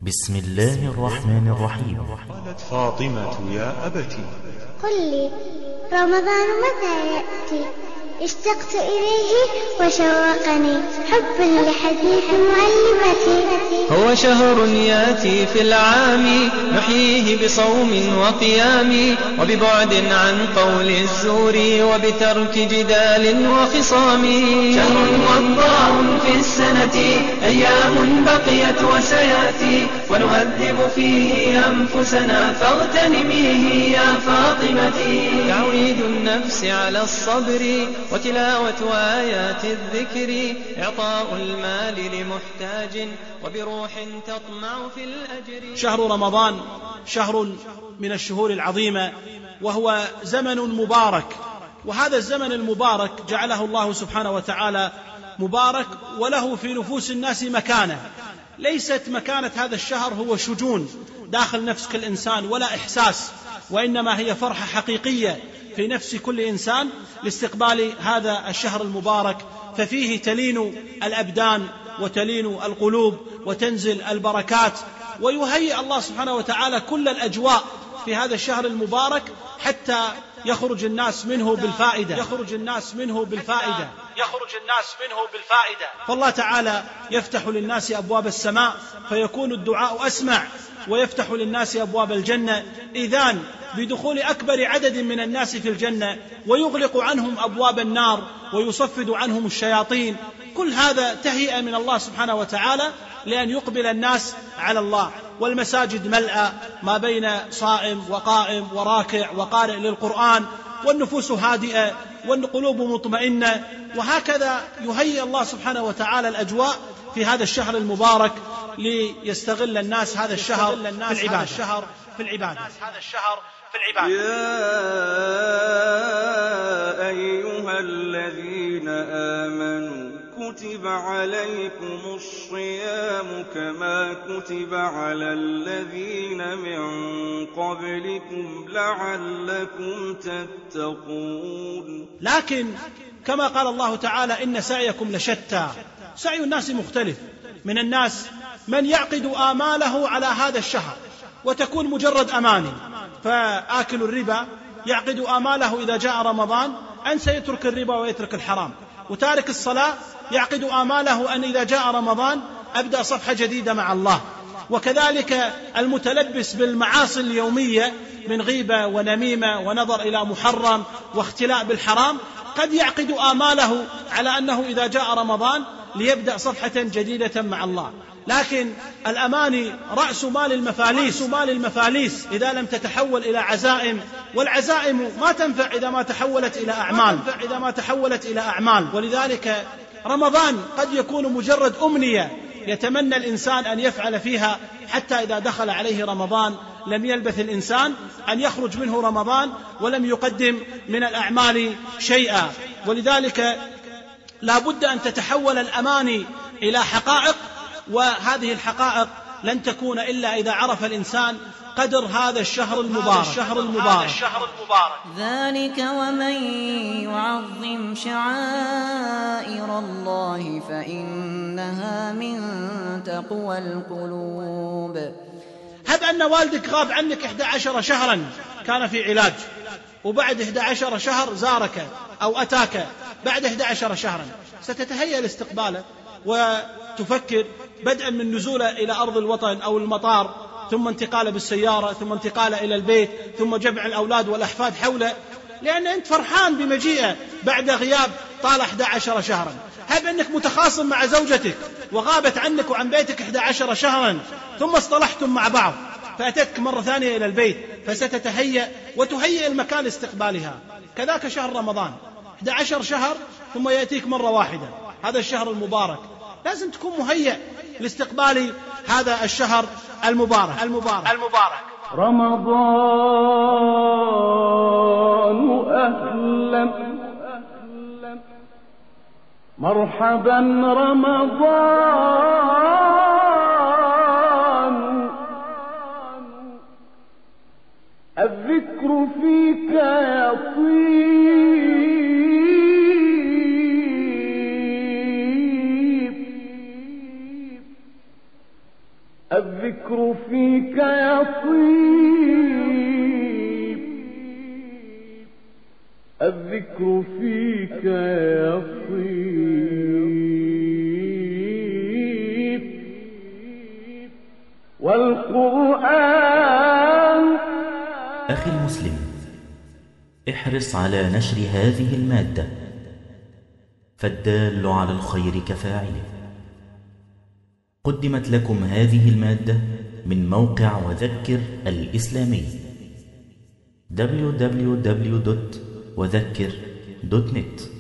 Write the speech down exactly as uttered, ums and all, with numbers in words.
بسم الله الرحمن الرحيم. قالت فاطمة: يا أبتي، قل لي رمضان متى يأتي؟ اشتقت إليه وشوقني حب لحديث معلمتي. هو شهر ياتي في العام نحييه بصوم وقيام وببعد عن قول الزور وبترك جدال وخصام. شهر وضاع في السنة أيام بقيت وسيأتي ونهذب فيه أنفسنا فاغتنميه يا فاطمتي. تعويد النفس على الصبر وتلاوة آيات الذكر إعطاء المال لمحتاج وبروح تطمع في الأجر. شهر رمضان شهر من الشهور العظيمة، وهو زمن مبارك، وهذا الزمن المبارك جعله الله سبحانه وتعالى مبارك وله في نفوس الناس مكانة. ليست مكانة هذا الشهر هو شجون داخل نفس كل إنسان ولا إحساس، وإنما هي فرحة حقيقية في نفس كل إنسان لاستقبال هذا الشهر المبارك، ففيه تلين الأبدان وتلين القلوب وتنزل البركات، ويهيئ الله سبحانه وتعالى كل الأجواء في هذا الشهر المبارك حتى يخرج الناس منه بالفائدة يخرج الناس منه بالفائدة يخرج الناس منه بالفائدة فالله تعالى يفتح للناس أبواب السماء فيكون الدعاء أسمع، ويفتح للناس أبواب الجنة إذان بدخول أكبر عدد من الناس في الجنة، ويغلق عنهم أبواب النار ويصفد عنهم الشياطين. كل هذا تهيئة من الله سبحانه وتعالى لأن يقبل الناس على الله، والمساجد ملأى ما بين صائم وقائم وراكع وقارئ للقرآن، والنفوس هادئة والقلوب مطمئنة، وهكذا يهيئ الله سبحانه وتعالى الأجواء في هذا الشهر المبارك ليستغل الناس هذا الشهر في العبادة. في العبادة هذا الشهر في العبادة. يا أيها الذين آمنوا كتب عليكم الصيام كما كتب على الذين من قبلكم لعلكم تتقون. لكن كما قال الله تعالى: إن سعيكم لشتى. سعي الناس مختلف، من الناس من يعقد آماله على هذا الشهر وتكون مجرد أماني، فآكل الربا يعقد آماله إذا جاء رمضان أن سيترك الربا ويترك الحرام، وتارك الصلاة يعقد آماله أن إذا جاء رمضان أبدأ صفحة جديدة مع الله. وكذلك المتلبس بالمعاصي اليومية من غيبة ونميمة ونظر إلى محرم واختلاء بالحرام قد يعقد آماله على أنه إذا جاء رمضان ليبدأ صفحة جديدة مع الله. لكن الأماني رأس مال المفاليس مال المفاليس إذا لم تتحول إلى عزائم، والعزائم ما تنفع إذا ما تحولت إلى أعمال إذا ما تحولت إلى أعمال ولذلك رمضان قد يكون مجرد أمنية يتمنى الإنسان أن يفعل فيها، حتى إذا دخل عليه رمضان لم يلبث الإنسان أن يخرج منه رمضان ولم يقدم من الأعمال شيئا. ولذلك لا بد أن تتحول الأماني إلى حقائق، وهذه الحقائق لن تكون إلا إذا عرف الإنسان قدر هذا الشهر المبارك الشهر المبارك ذلك ومن يعظم شعائر الله فإنها من تقوى القلوب. هب أن والدك غاب عنك إحدى عشر شهرا كان في علاج، وبعد إحدى عشر شهر زارك أو أتاك بعد إحدى عشر شهرا، ستتهيأ لاستقباله وتفكر بدءا من نزوله إلى أرض الوطن أو المطار، ثم انتقاله بالسيارة، ثم انتقاله إلى البيت، ثم جمع الأولاد والأحفاد حوله، لأن أنت فرحان بمجيئه بعد غياب طال إحدى عشر شهرا. هب أنك متخاصم مع زوجتك وغابت عنك وعن بيتك إحدى عشر شهرا، ثم اصطلحتم مع بعض فأتتك مرة ثانية إلى البيت، فستتهيأ وتهيئ المكان لاستقبالها. كذاك شهر رمضان إحدى عشر شهر ثم يأتيك مرة واحدة، هذا الشهر المبارك لازم تكون مهيئ لاستقبال هذا الشهر المبارك المبارك المبارك رمضان أهلا مرحبا رمضان، الذكر فيك يطيب، الذكر الذكر فيك يطيب، الذكر فيك يطيب، والقرآن. أخي المسلم، احرص على نشر هذه المادة، فالدال على الخير كفاعله. قدمت لكم هذه المادة من موقع وذكر الإسلامي دبليو دبليو دبليو دوت وذكر دوت نت.